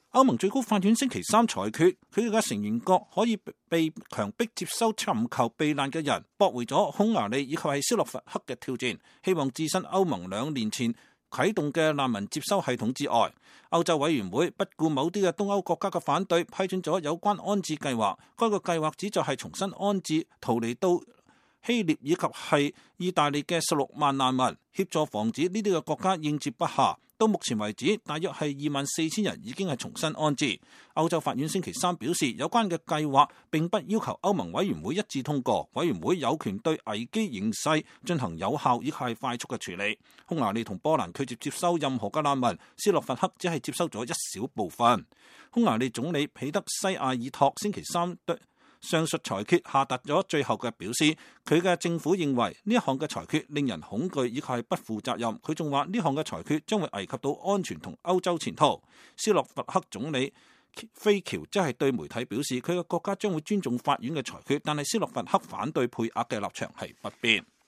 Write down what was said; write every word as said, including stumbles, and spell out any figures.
歐盟最高法院星期三裁決，佢哋嘅成員國可以被強迫接收尋求避難嘅人，駁回咗匈牙利以及係斯洛伐克嘅挑戰，希望置身歐盟兩年前啟動嘅難民接收系統之外。歐洲委員會不顧某啲嘅東歐國家嘅反對，批准咗有關安置計劃。該個計劃旨在係重新安置逃離到希臘以及係意大利嘅十六萬難民，協助防止呢啲嘅國家應接不暇。到目前為止，大約係二萬四千人已經係重新安置。歐洲法院星期三表示，有關嘅計劃並不要求歐盟委員會一致通過，委員會有權對危機形勢進行有效以及係快速嘅處理。匈牙利同波蘭拒絕接收任何嘅難民，斯洛伐克只係接收咗一小部分。匈牙利總理彼得西亞爾托星期三對上述裁決下達咗最後嘅表示，佢嘅政府認為呢一項嘅裁決令人恐懼以及係不負責任。佢仲話呢項嘅裁決將會危及到安全同歐洲前途。斯洛伐克總理菲喬即係對媒體表示，佢嘅國家將會尊重法院嘅裁決，但係斯洛伐克反對配額嘅立場係不變。